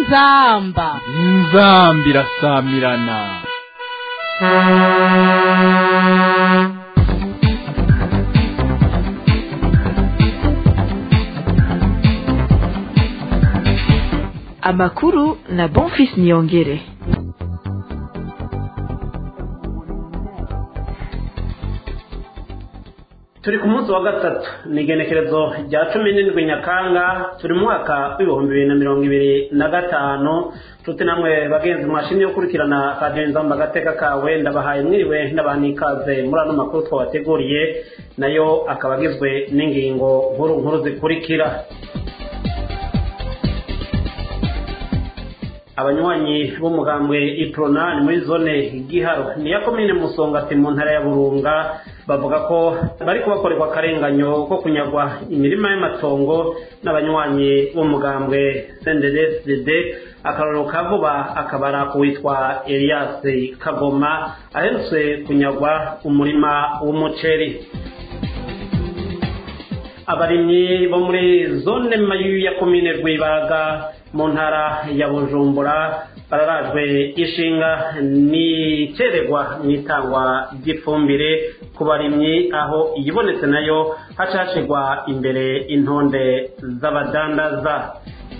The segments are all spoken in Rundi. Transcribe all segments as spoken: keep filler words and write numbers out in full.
inzamba inzamba irasamirana. Amakuru na Bonfils Niyongere. Turi ku munsi wa gatatu ni igenekerezo rya cumi n'indwi Nyakanga, turi mu mwaka w'ibihumbi bibiri na mirongo ibiri na gatanu. Tuti namwe bagenzi mwashimye gukurikirana Radio Inzamba agateka kawe, ndabahaye mwiriwe ndabanikaze muri ano makuru twabateguriye, nayo akaba agizwe n'ingingo nkuru nkuru zikurikira. Abanywanyi b'umugambwe Iprona ni muri zone Giharo ni ya komine Musongati mu ntara ya Burunga, bavuga ko bari kubakorerwa akarenganyo ko kunyagwa imirima y'amatongo n'abanywanyi b'umugambwe C N D D F D D. Akarorero kavuba akabara kuwitwa Elias Kagoma aherutse kunyagwa umurima w'umuceri. Abarimyi bo muri zone Mayu ya komine Rwibaga mu ntara ya Bujumbura bararajwe ishinga ni ceregwa mwitangwa ry'ifumbire ku barimyi, aho iyibonetse nayo hacashigwa imbere intonde z'abadandaza.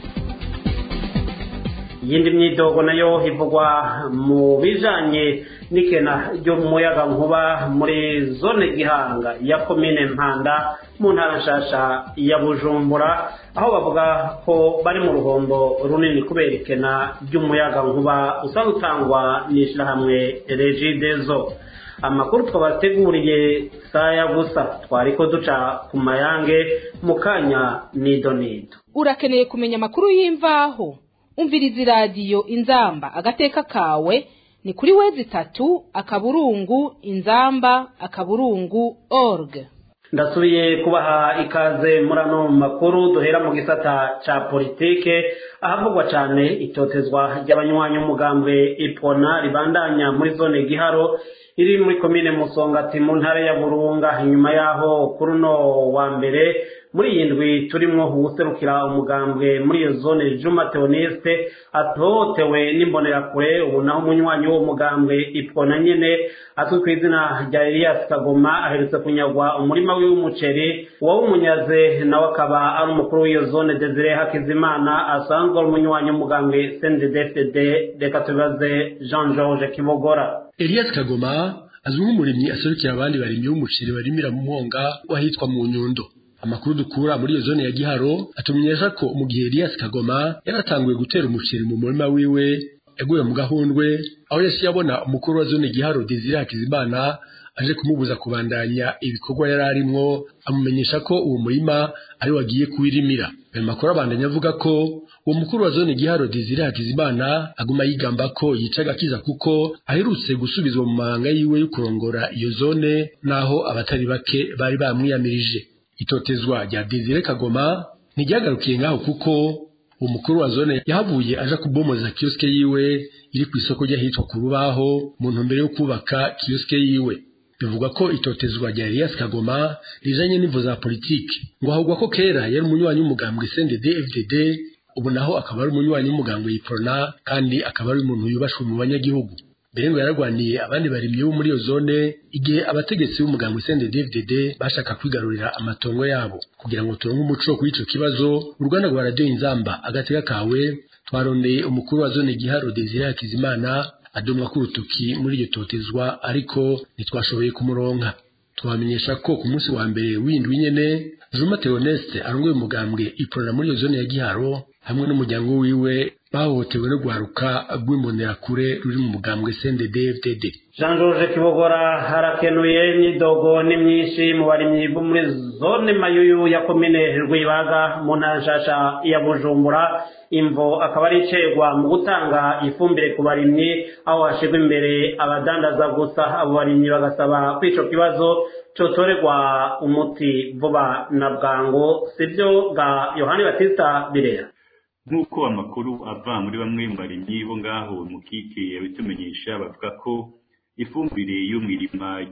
Yindi myidogo nayo ivugwa mu bijanye n'ikena ryo muyaga nkuba muri zone Gihanga ya komine Mpanda mu ntara nshasha ya Bujumbura, aho bavuga ko bari mu ruhombo runini kubera ikena ry'umuyaga nkuba usanzwe utangwa n'ishirahamwe Regideso. Amakuru twabateguriye saya gusa twariko duca ku mayange mu kanya nido nido. Urakeneye kumenya amakuru y'imvaho? Umviriza radio Inzamba agateka kawe ni kuri wezi tatu akaburungu inzamba akaburungu org. Ndasubiye kubaha ikaze muri ano makuru. Duhera mu gisata ca politike ahavugwa cane itotezwa ry'abanywanyi umugambwe Iprona ribandanya muri zone Giharo iri muri komine Musongati mu ntara ya Burunga. Inyuma yaho kuri no wa mbere muri yindwi turimwo uwuserukira umugambwe muri iyo zone Juma Theoneste atotewe n'imbonerakure, ubu naho umunywanyi wo mugambwe Iprona nyene azwi kw'izina rya Elias Kagoma aherutse kunyagwa umurima w'umuceri. Uwo umunyaze nawe akaba ari umukuru w'iyo zone Desire Hakizimana asanzwe ari umunywanyi w'umugambwe C N D D F D D. Reka tubaze Jean George Kibogora. Elias Kagoma azwi nk'umurimyi aserukira abandi barimyi b'umuceri barimira mu Mwonga wahitwa mu Nyundo. Amakuru dukura muri iyo zone ya Giharo atumenyesha ko mu gihe Elias Kagoma yaratanguye gutera umuceri mu murima wiwe yaguye mu gahundwe, aho yasi yabona umukuru wa zone Giharo Desire Hakizimana aje kumubuza kubandanya ibikorwa yari arimo, amumenyesha ko uwo murima ari wagiye kuwirimira. Ayo makuru abandanya avuga ko uwo mukuru wa zone Giharo Desire Hakizimana aguma yigamba ko yicaga kiza kuko aherutse gusubizwa mu mahanga yiwe yo kurongora iyo zone, naho abatari bake bari bamwiyamirije. Itotezwa rya Desire Kagoma ntiryagarukiye ngaho kuko umukuru wa zone yahavuye aja kubomoza kioske yiwe iri ku isoko ry'ahitwa ku Rubaho mu ntumbero yo kubaka kioske yiwe. Bivugwa ko itotezwa rya Elias Kagoma rijanye n'imvo za politiki, ngo ahubwo ko kera yari umunywanyi w'umugambwe C N D D F D D, ubu naho akaba ari umunywanyi w'umugambwe Iprona kandi akaba ari umuntu yubashwe mu banyagihugu. Mbere ngo yaragwaniye abandi barimyi bo muri iyo zone igihe abategetsi b'umugambwe C N D D F D D bashaka kwigarurira amatongo yabo. Kugira ngo turonke umuco kuri ico kibazo, uruganda rwa Radio Inzamba agateka kawe twarondeye umukuru wa zone Giharo Desire Hakizimana adomwa ku rutoki muri iyo totezwa, ariko ntitwashoboye kumuronka. Twamenyesha ko ku munsi wa mbere w'indwi nyene Juma Theoneste arongoye umugambwe Iprona muri iyo zone ya Giharo hamwe n'umuryango wiwe bahohotewe no guharuka rw'imbonerakure ruri mu mugambwe C N D D F D D. Jean George Kibogora harakenuye imyidogo ni myinshi mu barimyi bo muri zone Mayuyu ya komine Rwibaga mu ntara nshasha ya Bujumbura. Imvo akaba ari icegwa mu gutanga ifumbire ku barimyi, aho hashigwa imbere abadandaza gusa. Abo barimyi bagasaba ko ico kibazo cotorerwa umuti vuba na bwango. Sivyo ga Yohani Batista Bireya. Nk'uko amakuru ava muri bamwe mu barimyi bo ngaho mu kike yabitumenyesha, bavuga ko ifumbire y'umwirima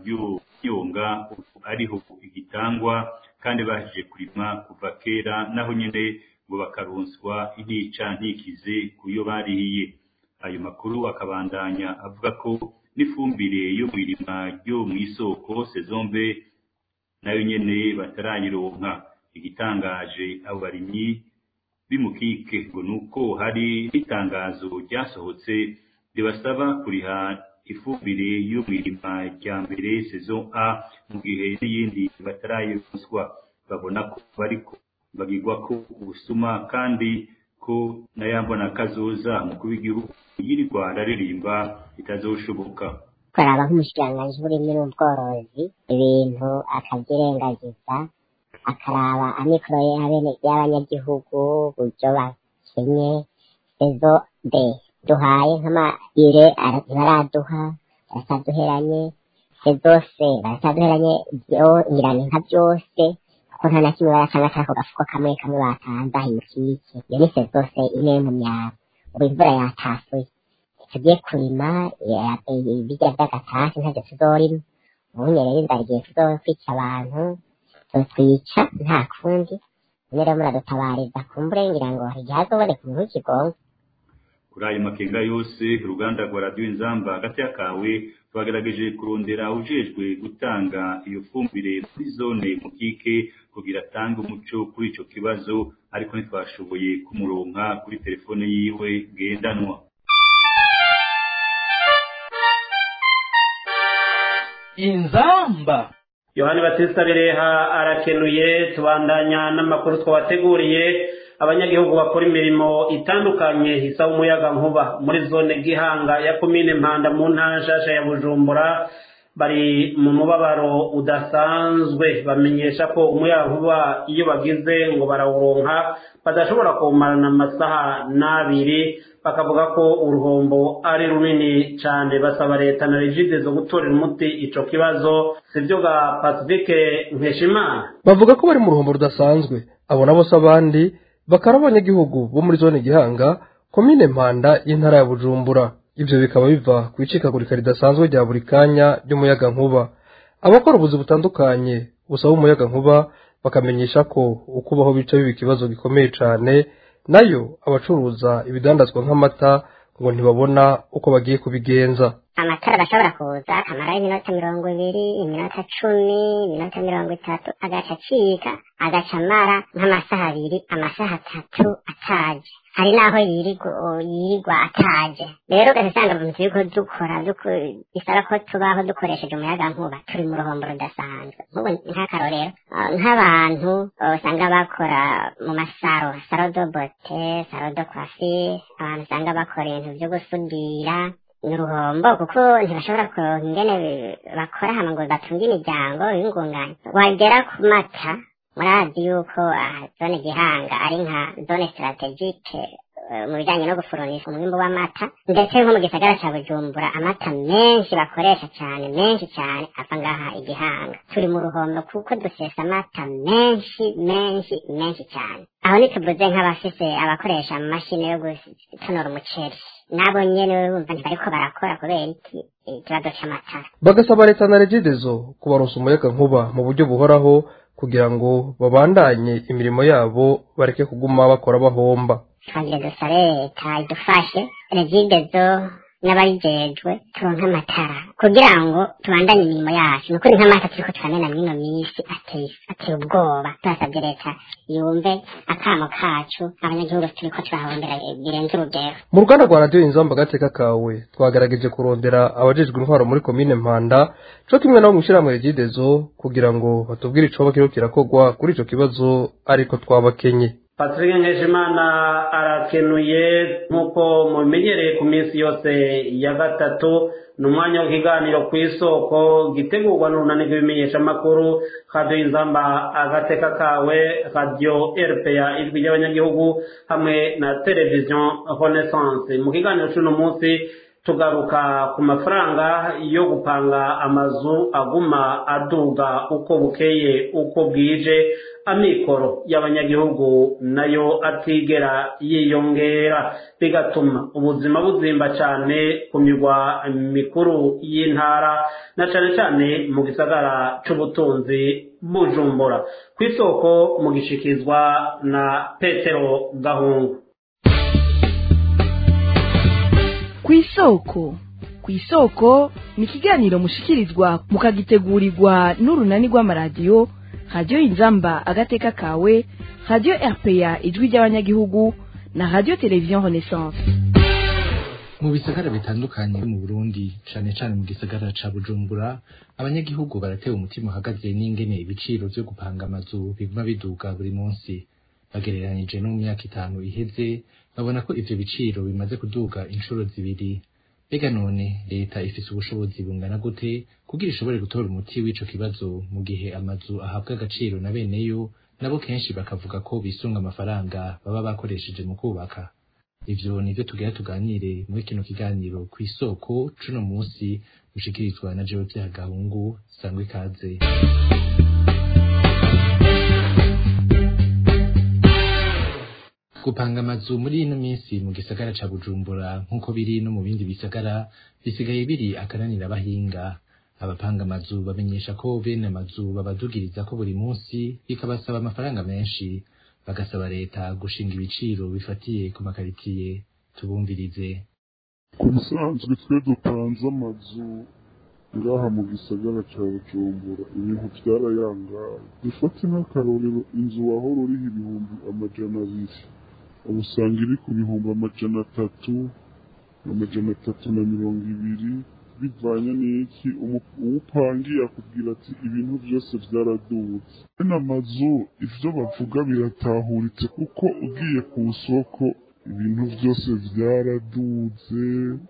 y'Yonga ariho igitangwa kandi bahije kurima kuva kera, naho nyene ngo bakaronswa intica ntikize kuyo barihiye. Ayo makuru akabandanya avuga ko n'ifumbire yo mwirima ryo mw'isoko sezombe nayo nyene batarayironka. Igitangaje abo barimyi bimukike ngo nuko hari itangazo ryasohotse ribasaba kuriha ifumbire yo mwirima rya mbere saison A mu gihe n'iyindi batarayironswa. Babona ko bariko bagirwa ko ubusuma kandi ko nayambona kazoza mukuru w'igihugu yirirwa araririmba itazoshoboka. Kuraba nk'umushikiranganji w'uburimyi n'ubworozi ibintu akavyirengagiza, akaraba amikoro y'abanyagihugu uburyo bakenye. Ezo de duhaye nk'amayire baraduha barasaduheranye, ezose barasaduheranye ingirane nka byose kuko nta na kimwe baratanga kako gafuko kamwe kamwe batanze aho imikike. Iyo ni sezose imwe mu myaro. Ubu imvura yatasuye tugiye kurima ibirya by'agatasi ntacyo tuzorima. Ubu nyene inzara igiye kuzokwica abantu, tuzotwica nta kundi. Rero muradutabariza kumbure ngira ngo igihe hazoboneka umuntu w'ikigongo. Kuri ayo makenga yose uruganda rwa radiyo Inzamba hagati y'akawe twagerageje kurondera ujejwe gutanga iyo fumbire muri zone mukike kugira atange umuco kuri ico kibazo, ariko ntitwashoboye kumuronka kuri telefone yiwe ngendanwa. Inzamba. Yohani Batista Bireha arakenuye. Tubandanya n'amakuru twabateguriye. Abanyagihugu bakora imirimo itandukanye isaba umuyaga nkuba muri zone Gihanga ya komine Mpanda mu ntara nshasha ya Bujumbura bari mu mubabaro udasanzwe. Bamenyesha ko umuyaga nkuba iyo bagize ngo barawuronka badashobora kumarana amasaha n'abiri, bakavuga ko uruhombo ari runini cyane. Basaba leta na Regide zo gutorera umuti ico kibazo. Sivyo ga Pacifique Nkeshimana bavuga ko bari mu ruhombo rudasanzwe. Abo nabo s'abandi bakara abanyagihugu bo muri zone Gihanga komine Mpanda y'intara ya Bujumbura. Ivyo bikaba biva ku icikagurika ridasanzwe rya buri kanya ry'umuyaga nkuba. Abakora ubuzi butandukanye busaba umuyaga nkuba bakamenyesha ko ukubaho bica biba ikibazo gikomeye cane, nayo abacuruza ibidandazwa nk'amata ngo ntibabona uko bagiye kubigenza. Amatara bashobora kuza akamara iminota mirongo ibiri, iminota cumi, iminota mirongo itatu, agaca acika agaca amara nk'amasaha abiri, amasaha atatu ataje. Hari naho yirirwa yirirwa ataje. Rero ugasanga mu turiko dukora bisaba ko tubaho dukoresheje umuyaga nkuba turi mu ruhombo rudasanzwe. Nk'ubu nk'akarorero nk'abantu usanga bakora mu masaro, saro do bote, saro do coiffure, abantu usanga bakora ibintu vyo gusudira n'uruhombo kuko ntibashobora kuronka ingene bakora hama ngo batunge imiryango y'ingungane. Wagera ku mata murazi yuko zone Gihanga ari nka zone strategique mu bijanye no gufurunisha umwimbu w'amata, ndetse nko mu gisagara ca Bujumbura amata menshi bakoresha cane menshi cane ava ngaha Igihanga. Turi mu ruhombo kuko dusesa amata menshi menshi menshi cane. Aho nituvuze nk'abafise abakoresha amamashini yo gutonora umuceri, nabo nyene bumva ntibariko barakora kubera iki ikibazo c'amatara. Bagasaba leta na Regidezo kubaronsa umuyaga nkuba mu buryo buhoraho kugira ngo babandanye imirimo yabo bareke kuguma bakora bahomba. Twagira dusabe leta idufashe, Regidezo n'abayijejwe turonke amatara kugira ngo tubandanye imirimo yacu. Nukuri nk'amata turiko turamena mwino misi ateye ateye ubwoba. Turasabye leta yumve akamo kacu, abanyagihugu turiko turahombera birenze urugero. Mu ruganda rwa radiyo Inzamba agateka kawe twagerageje kurondera abajejwe intwaro muri komine Mpanda co kimwe nabo mw'ishirahamwe Regidezo kugira ngo batubwire icoba kiriko kirakogwa kuri ico kibazo, ariko twabakenye. Patrick Nkeshimana arakenuye. Nk'uko mubimenyereye ku minsi yose ya gatatu n'umwanya w'ikiganiro kw'isoko gitegurwa n'urunani rw'ibimenyeshamakuru Radio Inzamba agateka kawe, Radio R P A ijwi ry'abanyagihugu hamwe na Television Renaissance. Mu kiganiro c'uno munsi tugaruka ku mafaranga yo gupanga amazu aguma aduga uko bukeye uko bwije, amikoro y'abanyagihugu nayo atigera yiyongera, bigatuma ubuzima buzimba cyane ku mirwa mikuru y'intara na cyane cyane mu gisagara c'ubutunzi Bujumbura. Ku isoko mu gishikizwa na Petero Gahungu. Ku isoko ku isoko ni ikiganiro mushikirizwa mukagitegurirwa n'urunani rw'amaradiyo Radio Inzamba agateka kawe, Radio R P A ijwi ry'abanyagihugu na Radio Television Renaissance. Mu bisagara bitandukanye mu Burundi, cane cane mu gisagara ca Bujumbura, abanyagihugu baratewe umutima uhagaze n'ingene ibiciro vyo gupanga amazu biguma biduga buri munsi. Bagereranije no mu myaka itanu iheze, babona ko ivyo biciro bimaze kuduga inshuro zibiri. Ega none leta ifise ubushobozi bungana gute kugira ishobore gutora umuti w'ico kibazo mu gihe amazu ahabwa agaciro na beneyo nabo kenshi bakavuga ko bisunga amafaranga baba bakoresheje mu kubaka? Ivyo nivyo tugira tuganire muri kino kiganiro ku isoko cuno munsi mushikirizwa na George Gahungu. Sangwe kaze. Gupanga amazu muri ino minsi mu gisagara ca Bujumbura nkuko biri no mu bindi bisagara bisigaye biri akananira abahinga. Abapanga amazu bamenyesha ko bene amazu babadugiriza ko buri munsi bikabasaba amafaranga menshi, bagasaba leta gushinga ibiciro bifatiye ku makaritiye. Tubumvirize. Ku bisanzwe twe dupanze amazu ngaha mu gisagara ca Bujumbura ibintu vyarayangaye. Dufate nk'akarorero inzu wahora uriho ibihumbi amajana abiri, ubu usanga iri ku bihumbi amajana atatu amajana atatu na mirongo ibiri, bivanye n'iki uwupangiye akubwira ati ibintu byose vyaradutse. Bene amazu ivyo bavuga biratahuritse kuko ugiye ku soko ibintu byose vyaraduze.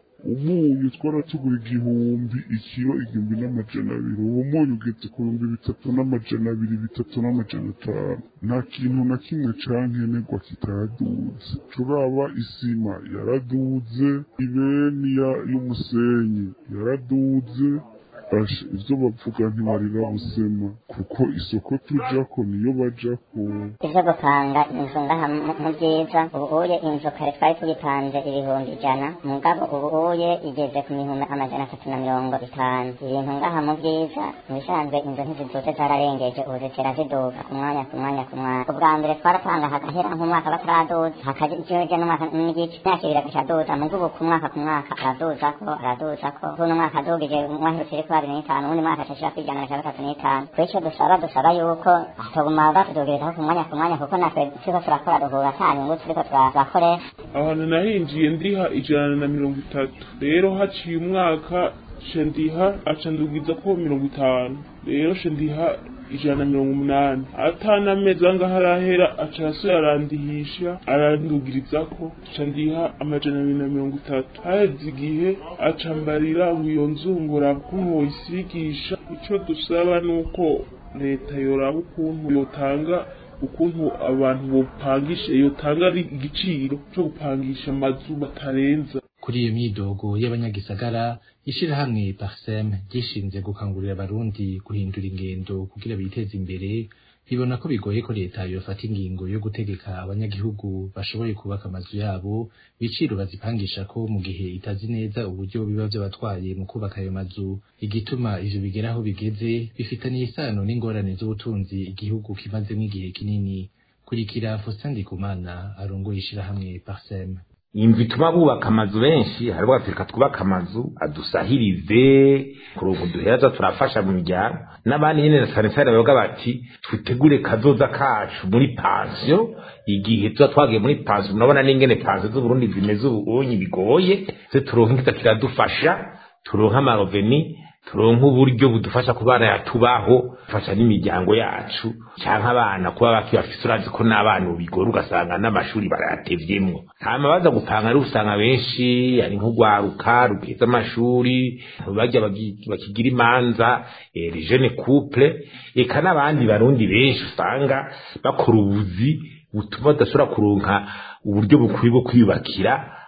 Umunyu twaratugura igihumbi ikiro igihumbi n'amajana abiri, uwo munyu ugeze ku bihumbi bitatu n'amajana abiri bitatu n'amajana atanu. Nta kintu na kimwe cankenerwa kitaduze. Turaba isima yaraduze, ibeni y'umusenyi yaraduze. Bashe ivyo bavuga ntibarira busema kuko isoko tujako niyo bajako. Ivyo gupanga inzu ngaha mu byiza, ubuye inzu kare twari tugipanze ibihumbi ijana, mugabo ubuye igeze ku mihumbi amajana atatu na mirongo itanu. Ibintu ngaha mu byiza nisanzwe inzu ntiziduze zararengeje, ubu zitera ziduga ku mwanya ku mwanya ku mwanya. Ubwa mbere twarapanga hagahera nk'umwaka bataraduza, hakajeje n'umwaka n'igice myaka ibiri agacaduza, mugabo ku mwaka ku mwaka araduzako araduzako. Kuno mwaka adugije umwaka n'itanu, ubundi mwaka ashashira kwijana na gatatu n'itanu. Kwico dusaba dusaba yuko atoguma batudogereza ku mwanya ku mwanya kuko natwe turiko turakora duhura cyane ngo turiko turakore. Ahantu nahinjiye ndiha ijana na mirongo itatu, rero haciye umwaka shendiha acandugiza ko mirongo itanu, rero shendiha ijana na mirongo umunani. Atana meza ngaho arahera acaso yarandihisha arandugirizako candiha amajana abiri na mirongo itatu. Haheze igihe acambarira wiyo nzungura kuntu isigisha. Ico dusaba nuko leta yoraba ukuntu yotanga ukuntu abantu bopangisha, yotanga ari igiciro cyo gupangisha amazu batarenza. Kuri iyo myidogo y'abanyagisagara, ishirahamwe Parsem gishinze gukangurira abarundi guhindura ingendo kugira biteze imbere, bibona ko bigoye ko leta yofata ingingo yo gutegeka abanyagihugu bashoboye kubaka amazu yabo biciro bazipangisha ko mu gihe itazi neza uburyo biba by'abatwaye mu kubaka ayo mazu. Igituma ivyo bigeraho bigeze bifitaniye isano n'ingorane z'ubutunzi igihugu kimazemo igihe kinini. Kurikira Faustin Ndikumana arongoye ishirahamwe Parsem. Imvi tuma bubaka amazu benshi, hariho Afrika twubaka amazu adusahirize kurongo duheraza turafasha mu miryango, n'abandi nyene cyane cyane bavuga bati twitegure kazoza kacu muri pension. Igihe tuba twagiye muri pension, murabona n'ingene pension z'u Burundi zimeze ubunyi bigoye, se turonka kita kiradufasha, turonka amaroveni, turonka uburyo budufasha kubana yatubaho, fasha n'imiryango yacu cyangwa abana kuba bakibafise. Urazi ko n'abana ubigora ugasanga n'amashuri barayatevyemwo. Hama baza gupanga ari usanga benshi ari nko gwaruka rugeza amashuri bajya bakigira imanza, les jeunes couple, eka n'abandi barundi benshi usanga bakora ubuzi butuma badashobora kuronka uburyo bukwiye bwo kwiyubakira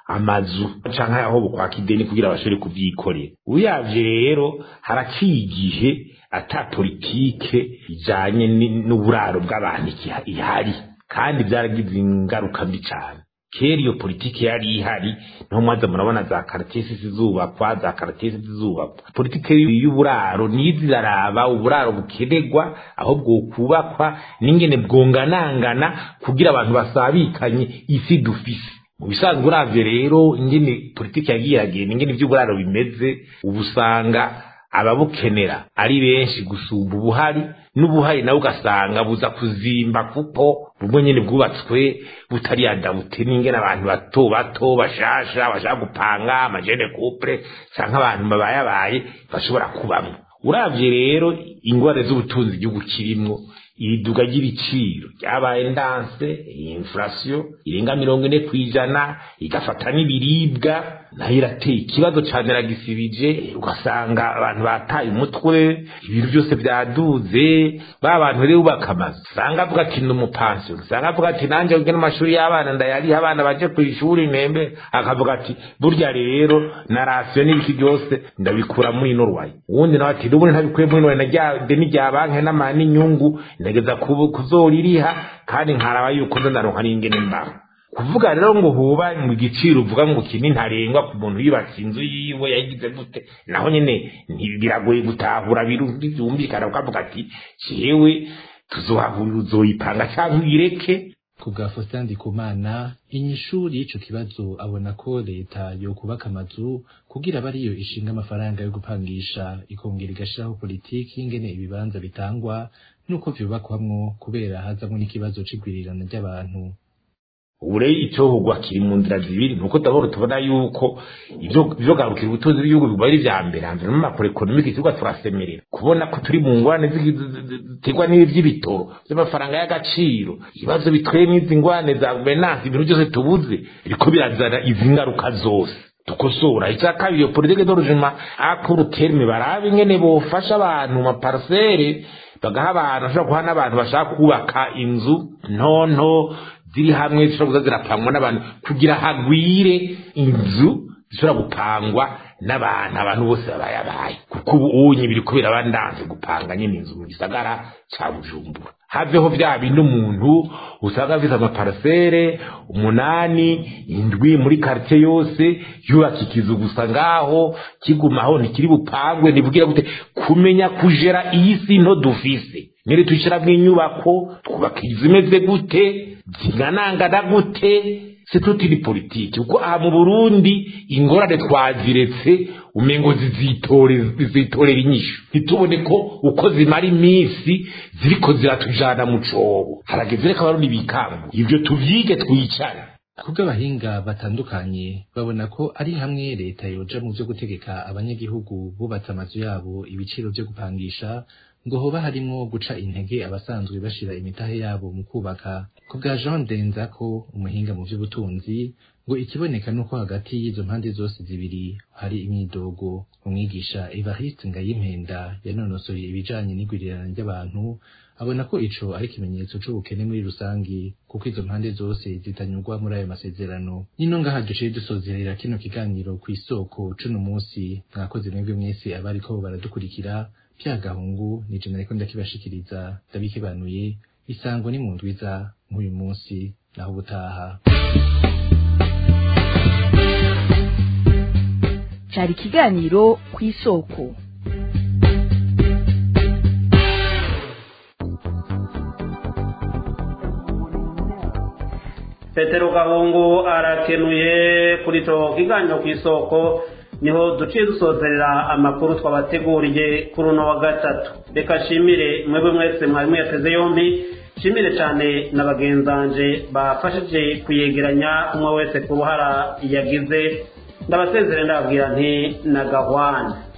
amazu canke aho bukwaka ideni kugira bashobore kuvyikorera. Uyavye rero haraciye igihe ata politike ijanye n'uburaro bw'abantu ihari, kandi byaragize ingaruka mbi cane. Kera iyo politike yari ihari, niho mwaza murabona za karatesi zizubakwa, za karatesi zizubakwa. Politike y'uburaro niziraraba uburaro bukenerwa aho bwokubakwa n'ingene bwonganangana kugira abantu basabikanye isi dufise. Mu bisanzwe uravye rero ingene politike yagiye iragenda, ingene ivy'uburaro bimeze, ubusanga ababukenera ari benshi gusumba ubuhari, n'ubuhari nawe ugasanga buza kuzimba kuko bumwe nyene bwubatswe butari yadabute n'ingene abantu bato bato bashasha bashaka gupanga amajene couple canke abantu babayabaye bashobora kubamwo. Uravye rero ingwara z'ubutunzi igihugu kirimwo, iriduga ry'ibiciro ryabaye ndanse, inflation irenga mirongo ine kw'ijana, igafata n'ibiribwa nayo irateye ikibazo cane ragisibije, ugasanga abantu bataye umutwe, ibintu byose byaduze. Ba bantu rero bakamaze usanga avuga ati n'umupansiyo, usanga avuga ati nanje ugena amashuri y'abana ndayari abana baje ku ishuri nembe, akavuga ati burya rero na rasiyo n'ibiki byose ndabikura muri ino rwaye. Uwundi nawe ati n'ubundi ntabikuye muri ino rwaye, najya deni rya banki n'amani inyungu ndageza kuzoririha kandi nkaraba yuko ndaronka n'ingene mbaho. Kuvuga rero ngo huba mu giciro uvuga ngo kini ntarengwa ku muntu yubatse inzu yiwe yagize gute, naho nyene ntibiragoye gutahura birumbikana ukavuga ati jewe tuzohahurira uzoyipanga cyangwa uyireke. Ku bwa Faustin Ndikumana, inyishuri y'ico kibazo abona ko leta yo kubaka amazu kugira bariyo ishinga amafaranga yo gupangisha, ikongera igashiraho politiki ingene ibibanza bitangwa nuko vyubakwamwo, kubera hazamwo n'ikibazo c'igwirirana ry'abantu. Ure icohugwa kiri mu nzira zibiri, nuko daboro tubona yuko ivyo ivyo garukira ubutunzi bw'igihugu bibari vya mbere hanze mu makuru economique tuba turasemerera kubona ko turi mu ngwane zigwa n'ivy'ibitoro by'amafaranga y'agaciro, ibibazo bitweye n'izi ngwane za governance, ibintu byose tubuze biriko birazana izi ngaruka zose. Tukosora icya kabiri, politique d'origine akuru terme barabe ingene bofasha abantu mu parcelle, bagaha abantu bashaka kuha n'abantu bashaka kubaka inzu ntonto ziri hamwe zishobora zirapangwa n'abantu kugira hagwire inzu zishobora gupangwa n'abantu abantu bose babayabaye, kuko ubu unye biri kubera bandanze gupanga nyine inzu mu gisagara ca Bujumbura. Haveho vya bintu umuntu usanga afite amaparcelle umunani indwi muri quartier yose yubakikiza gusa ngaho kigumaho ntikiri bupangwe, nibugira gute kumenya kujera iyi si nto dufise, nire tushira bw'inyubako twubaka izimeze gute zinganangana gute. C'est toute une politique. Uko aha mu Burundi ingorane twaziretse umengo zizitore zizitorera inyishu, ntitubone ko uko zimara iminsi ziriko ziratujana mu cobo. Harageze reka Abarundi bikangu ivyo tuvyige twicare. Kubwo abahinga batandukanye babona ko ari hamwe leta yoja mu vyo gutegeka abanyagihugu bubatse amazu yabo ibiciro vyo gupangisha, ngo hoba harimwo guca intege abasanzwe bashira imitahe yabo mu kubaka. Ku bwa Jean Denzako, umuhinga mu vy'ubutunzi, ngo ikiboneka nuko hagati y'izo mpande zose zibiri hari imyidogo. Umwigisha Evariste Ngayimpenda yanonosoye ibijanye n'igwirirana ry'abantu abona ko ico ari ikimenyetso c'ubukene muri rusangi, kuko izo mpande zose zitanyurwa muri ayo masezerano. Nino ngaha duciye dusozerera kino kiganiro kw'isoko c'uno musi. Mwakoze mwebwe mwese abariko baradukurikira. Byagahungu ni je nariko ndakibashikiriza, ndabikebanuye. Isango ni mu ndwiza nk'uyu munsi, naho ubutaha. Cari ikiganiro kw'isoko. Petero Gahungu arakenuye kuri to kiganiro kw'isoko. Niho duciye dusozerera amakuru twabateguriye kuri uno wa gatatu. Reka shimire mwebwe mwese mwari mwateze yombi, shimire cyane n'abagenzanje bafashije kuyegeranya umwe wese ku ruhara yagize. Ndabasezere ndababwira nti na gahwana.